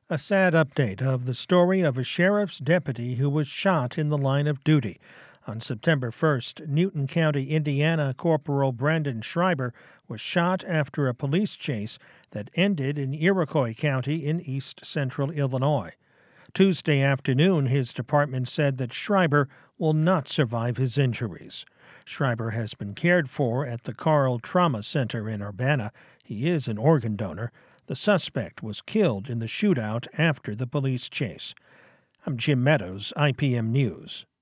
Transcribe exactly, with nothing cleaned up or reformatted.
A sad update of the story of a sheriff's deputy who was shot in the line of duty. On September first, Newton County, Indiana, Corporal Brandon Schreiber was shot after a police chase that ended in Iroquois County in east central Illinois. Tuesday afternoon, his department said that Schreiber will not survive his injuries. Schreiber has been cared for at the Carle Trauma Center in Urbana. He is an organ donor. The suspect was killed in the shootout after the police chase. I'm Jim Meadows, I P M News.